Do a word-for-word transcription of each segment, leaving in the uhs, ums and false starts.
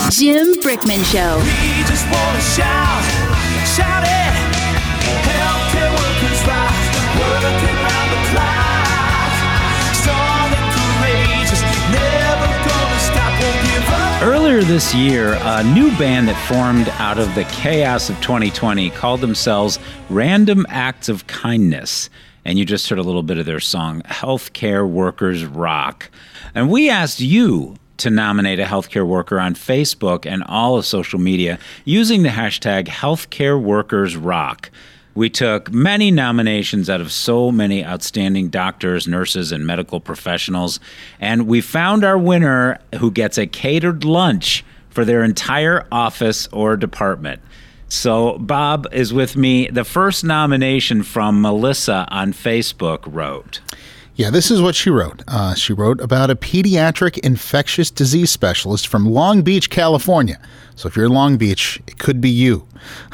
Jim Brickman Show. We just want to shout, shout it. Healthcare workers rock, working around the clock. Strong and courageous, never gonna stop, won't give up. Earlier this year, a new band that formed out of the chaos of twenty twenty called themselves Random Acts of Kindness. And you just heard a little bit of their song, Healthcare Workers Rock. And we asked you to nominate a healthcare worker on Facebook and all of social media using the hashtag Healthcare Workers Rock. We took many nominations out of so many outstanding doctors, nurses, and medical professionals, and we found our winner who gets a catered lunch for their entire office or department. So Bob is with me. The first nomination from Melissa on Facebook wrote. Yeah, this is what she wrote. Uh, she wrote about a pediatric infectious disease specialist from Long Beach, California. So if you're in Long Beach, it could be you,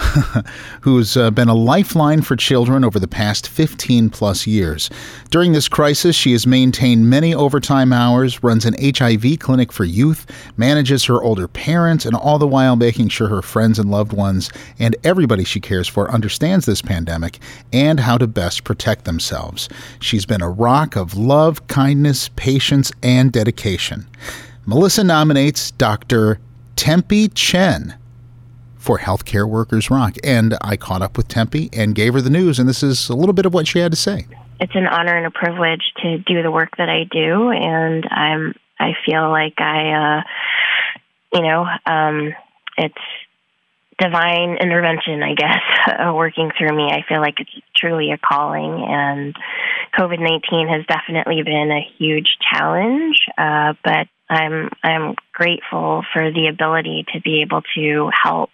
who's uh, been a lifeline for children over the past fifteen plus years. During this crisis, she has maintained many overtime hours, runs an H I V clinic for youth, manages her older parents, and all the while making sure her friends and loved ones and everybody she cares for understands this pandemic and how to best protect themselves. She's been a rock of love, kindness, patience, and dedication. Melissa nominates Doctor Tempe Chen for Healthcare Workers Rock. And I caught up with Tempe and gave her the news, and this is a little bit of what she had to say. It's an honor and a privilege to do the work that I do, and I'm I feel like I, uh, you know, um, it's divine intervention, I guess, uh, working through me. I feel like it's truly a calling, and COVID nineteen has definitely been a huge challenge, uh, but I'm I'm grateful for the ability to be able to help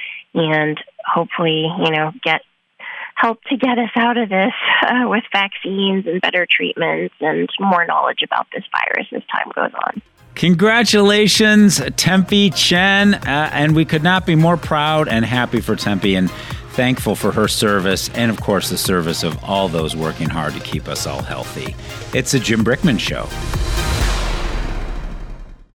and hopefully, you know, get help to get us out of this uh, with vaccines and better treatments and more knowledge about this virus as time goes on. Congratulations, Tempe Chen. Uh, and we could not be more proud and happy for Tempe and thankful for her service and, of course, the service of all those working hard to keep us all healthy. It's a Jim Brickman Show.